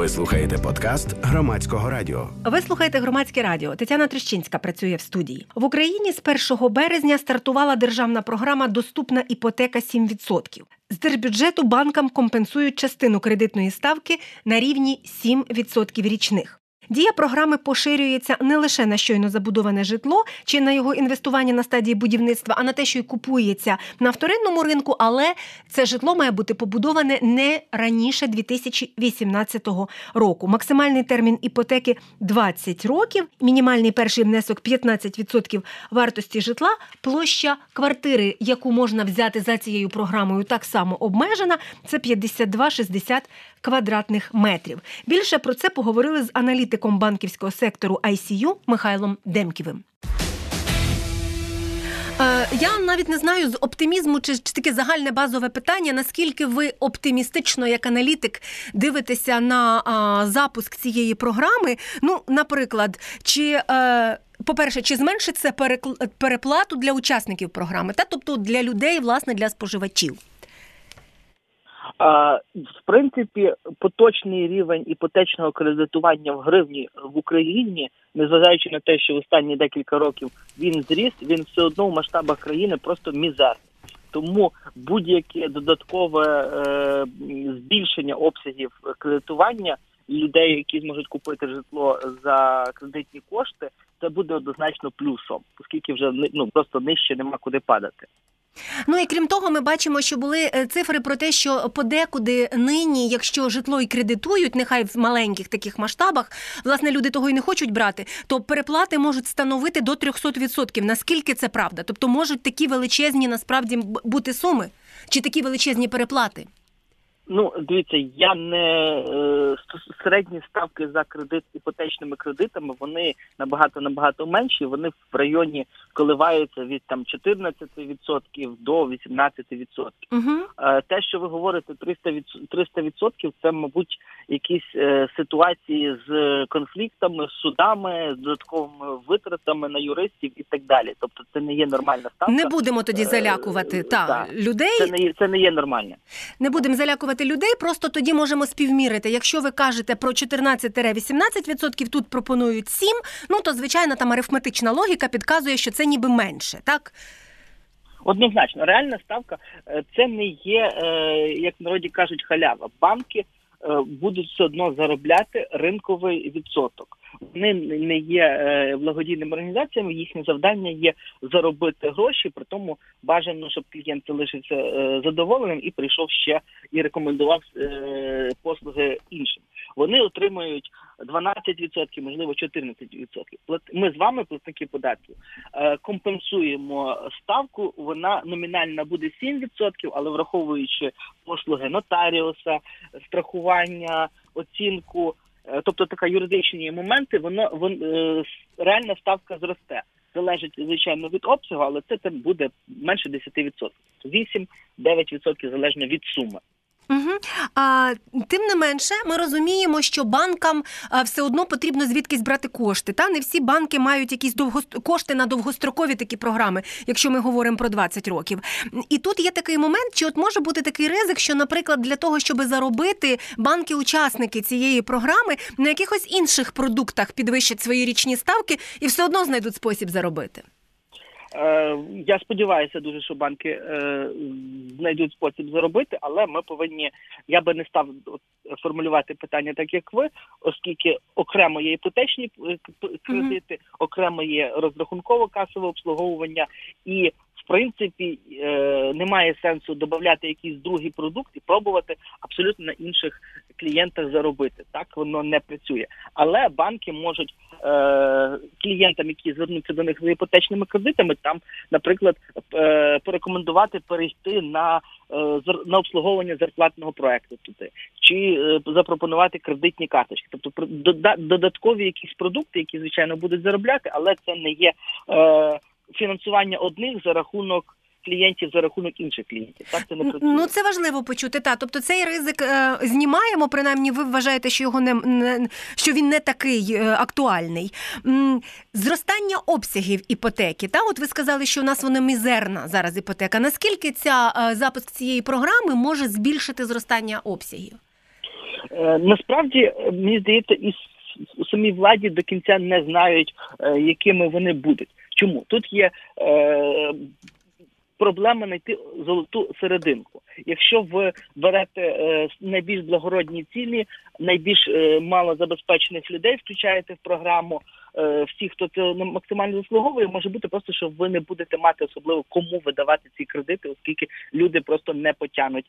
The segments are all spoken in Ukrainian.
слухаєте подкаст Громадського радіо. Ви слухаєте Громадське радіо. Тетяна Трещинська працює в студії. В Україні з 1 березня стартувала державна програма «Доступна іпотека 7%». З держбюджету банкам компенсують частину кредитної ставки на рівні 7% річних. Дія програми поширюється не лише на щойно забудоване житло чи на його інвестування на стадії будівництва, а на те, що й купується на вторинному ринку, але це житло має бути побудоване не раніше 2018 року. Максимальний термін іпотеки – 20 років, мінімальний перший внесок – 15% вартості житла, площа квартири, яку можна взяти за цією програмою, так само обмежена – це 52-60 квадратних метрів. Більше про це поговорили з аналітиком банківського сектору ICU Михайлом Демківим. Я навіть не знаю з оптимізму, чи таке загальне базове питання, наскільки ви оптимістично, як аналітик, дивитеся на запуск цієї програми. Ну, наприклад, по-перше, чи зменшить це переплату для учасників програми, тобто для людей, власне, для споживачів? В принципі, поточний рівень іпотечного кредитування в гривні в Україні, незважаючи на те, що в останні декілька років він зріс, він все одно в масштабах країни просто мізерний. Тому будь-яке додаткове збільшення обсягів кредитування людей, які зможуть купити житло за кредитні кошти, це буде однозначно плюсом, оскільки вже просто нижче нема куди падати. Ну і крім того, ми бачимо, що були цифри про те, що подекуди нині, якщо житло і кредитують, нехай в маленьких таких масштабах, власне, люди того і не хочуть брати, то переплати можуть становити до 300%. Наскільки це правда? Тобто можуть такі величезні насправді бути суми? Чи такі величезні переплати? Дивіться, середні ставки за кредит іпотечними кредитами, вони набагато менші, вони в районі коливаються від 14% до 18%. Те, що ви говорите, 300%, це, мабуть, якісь ситуації з конфліктами, з судами, з додатковими витратами на юристів і так далі. Тобто це не є нормальна ставка. Не будемо тоді залякувати людей. Це не є нормально. Не будемо залякувати людей, просто тоді можемо співмірити. Якщо ви кажете про 14-18%, тут пропонують 7%, то, звичайно, там арифметична логіка підказує, що це ніби менше, так? Однозначно. Реальна ставка – це не є, як в народі кажуть, халява. Банки будуть все одно заробляти ринковий відсоток. Вони не є благодійними організаціями, їхнє завдання є заробити гроші, при тому бажано, щоб клієнт залишився задоволеним і прийшов ще і рекомендував послуги іншим. Вони отримують 12%, можливо 14%. Ми з вами, платники податків, компенсуємо ставку, вона номінальна буде 7%, але враховуючи послуги нотаріуса, страхування, оцінку, тобто така юридичні моменти, реальна ставка зросте. Залежить, звичайно, від обсягу, але це буде менше 10%. 8-9% залежно від суми. Тим не менше, ми розуміємо, що банкам все одно потрібно звідкись брати кошти. Не всі банки мають якісь кошти на довгострокові такі програми, якщо ми говоримо про 20 років. І тут є такий момент, чи може бути такий ризик, що, наприклад, для того, щоб заробити, банки-учасники цієї програми на якихось інших продуктах підвищать свої річні ставки і все одно знайдуть спосіб заробити. Я сподіваюся дуже, що банки знайдуть спосіб заробити, але я би не став формулювати питання так, як ви, оскільки окремо є іпотечні кредити, окремо є розрахунково-касове обслуговування і, в принципі, немає сенсу додати якийсь другий продукт і пробувати абсолютно на інших клієнтах заробити. Так воно не працює. Але банки можуть клієнтам, які звернуться до них за іпотечними кредитами, там, наприклад, порекомендувати перейти на обслуговування зарплатного проекту туди, чи запропонувати кредитні карточки. Тобто додаткові якісь продукти, які, звичайно, будуть заробляти, але це не є фінансування одних за рахунок клієнтів, за рахунок інших клієнтів. Так це не працює. Це важливо почути. Тобто цей ризик знімаємо, принаймні ви вважаєте, що що він не такий актуальний. Зростання обсягів іпотеки. От ви сказали, що у нас вона мізерна зараз іпотека. Наскільки запуск цієї програми може збільшити зростання обсягів? Насправді, мені здається, і самі владі до кінця не знають, якими вони будуть. Чому? Тут є проблема знайти золоту серединку. Якщо ви берете найбільш благородні цілі, найбільш малозабезпечених людей включаєте в програму, всі, хто це максимально заслуговує, може бути просто, що ви не будете мати особливо кому видавати ці кредити, оскільки люди просто не потягнуть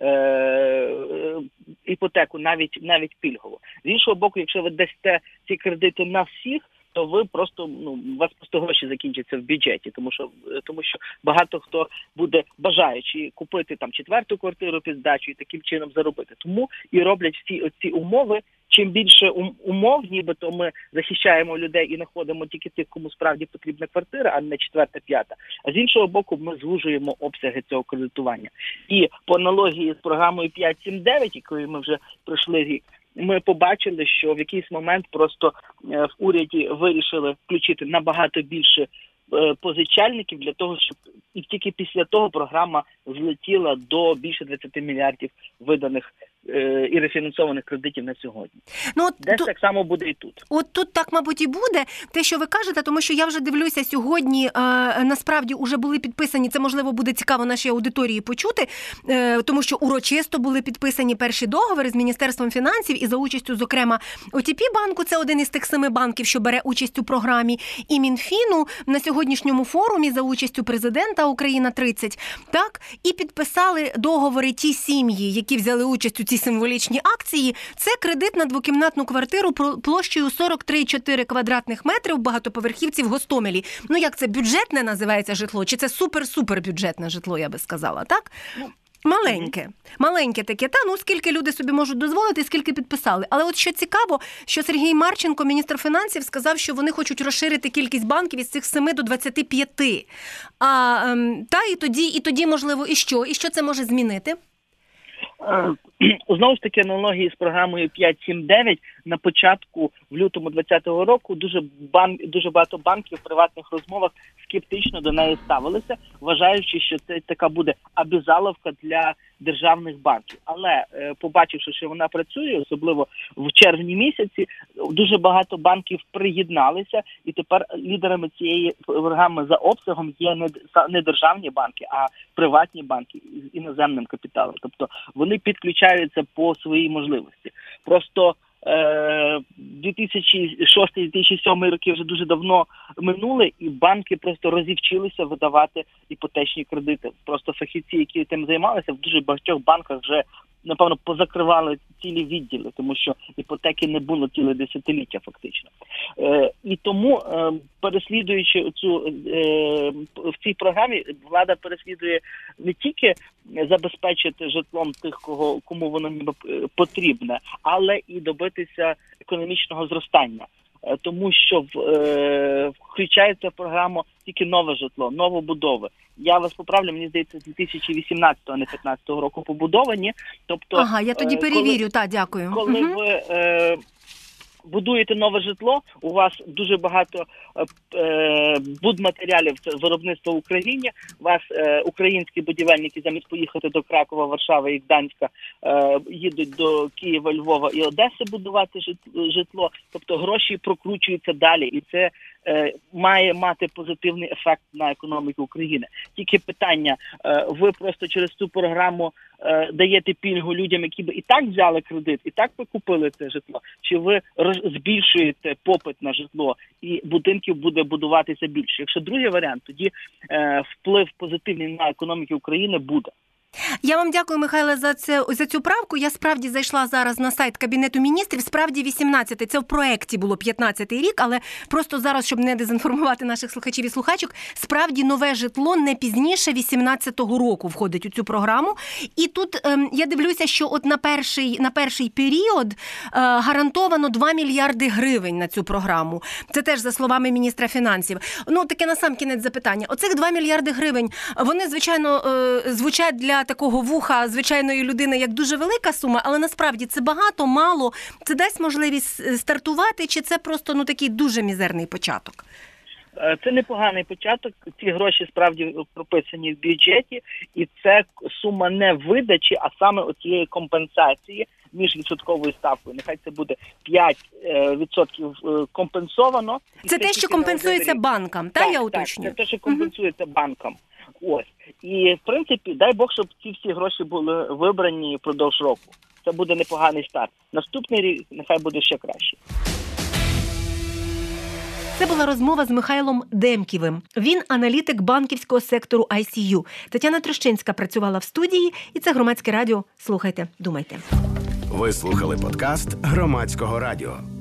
іпотеку, навіть пільгово. З іншого боку, якщо ви дасте ці кредити на всіх, то ви просто, у вас просто гроші закінчаться в бюджеті, тому що багато хто буде бажаючи купити там 4-ту квартиру під здачу і таким чином заробити. Тому і роблять всі оці умови. Чим більше умов, нібито ми захищаємо людей і знаходимо тільки тих, кому справді потрібна квартира, а не 4-та, 5-та. А з іншого боку, ми звужуємо обсяги цього кредитування. І по аналогії з програмою 5-7-9, якою ми вже пройшли рік, ми побачили, що в якийсь момент просто в уряді вирішили включити набагато більше позичальників для того, щоб і тільки після того програма злетіла до більше 20 мільярдів виданих і рефінансованих кредитів на сьогодні. Десь так само буде і тут. От тут так, мабуть, і буде, те, що ви кажете, тому що я вже дивлюся сьогодні, насправді вже були підписані, це, можливо, буде цікаво нашій аудиторії почути, тому що урочисто були підписані перші договори з Міністерством фінансів і за участю, зокрема, ОТП-банку, це один із тих 7 банків, що бере участь у програмі, і Мінфіну на сьогоднішньому форумі за участю президента Україна-30, так, і підписали договори ті сім'ї, які взяли участь у цій символічні акції. Це кредит на двокімнатну квартиру площею 43,4 квадратних метрів в багатоповерхівці в Гостомелі. Як це, бюджетне називається житло? Чи це супер-супер бюджетне житло, я би сказала, так? Маленьке таке, скільки люди собі можуть дозволити, скільки підписали. Але от що цікаво, що Сергій Марченко, міністр фінансів, сказав, що вони хочуть розширити кількість банків із цих 7 до 25. І тоді, можливо, і що? І що це може змінити? Знову ж таки, аналогії з програмою 5-7-9 на початку, в лютому 2020 року, дуже багато банків в приватних розмовах скептично до неї ставилися, вважаючи, що це така буде обязаловка для державних банків. Але побачивши, що вона працює, особливо в червні місяці, дуже багато банків приєдналися, і тепер лідерами цієї програми за обсягом є не державні банки, а приватні банки з іноземним капіталом. Тобто вони підключаються по своїй можливості. Просто 2006-2007 роки вже дуже давно минули, і банки просто розівчилися видавати іпотечні кредити. Просто фахівці, які тим займалися, в дуже багатьох банках вже, напевно, позакривали цілі відділи, тому що іпотеки не було ціле десятиліття фактично. І тому, переслідуючи в цій програмі, влада переслідує не тільки забезпечити житлом тих, кому воно потрібне, але і добитися економічного зростання. Тому що включається в програму тільки нове житло, новобудови. Я вас поправлю, мені здається, з 2018, а не 2015 року побудовані. Тобто, я тоді перевірю, дякую. Коли ви будуєте нове житло, у вас дуже багато будматеріалів, це виробництво в Україні, у вас українські будівельники замість поїхати до Кракова, Варшави і Гданська їдуть до Києва, Львова і Одеси будувати житло, тобто гроші прокручуються далі, і це має мати позитивний ефект на економіку України. Тільки питання, ви просто через цю програму даєте пільгу людям, які би і так взяли кредит, і так би купили це житло, чи ви збільшуєте попит на житло і будинків буде будуватися більше? Якщо другий варіант, тоді вплив позитивний на економіку України буде. Я вам дякую, Михайле, за цю правку. Я справді зайшла зараз на сайт Кабінету міністрів. Справді 18-й. Це в проєкті було 15-й рік, але просто зараз, щоб не дезінформувати наших слухачів і слухачок, справді нове житло не пізніше 18-го року входить у цю програму. І тут я дивлюся, що от на перший період гарантовано 2 мільярди гривень на цю програму. Це теж за словами міністра фінансів. Таке насамкінець запитання. Оцих 2 мільярди гривень, вони, звичайно, звучать для такого вуха звичайної людини як дуже велика сума, але насправді це багато, мало. Це дасть можливість стартувати, чи це просто такий дуже мізерний початок? Це непоганий початок. Ці гроші справді прописані в бюджеті, і це сума не видачі, а саме оцієї компенсації між відсотковою ставкою. Нехай це буде 5% компенсовано. Це те, що компенсується банкам, так, я уточнюю? Так, це те, що компенсується банкам. Ось. І, в принципі, дай Бог, щоб ці всі гроші були вибрані впродовж року. Це буде непоганий старт. Наступний рік нехай буде ще краще. Це була розмова з Михайлом Демківим. Він аналітик банківського сектору ICU. Тетяна Трощинська працювала в студії, і це Громадське радіо. Слухайте, думайте. Ви слухали подкаст Громадського радіо.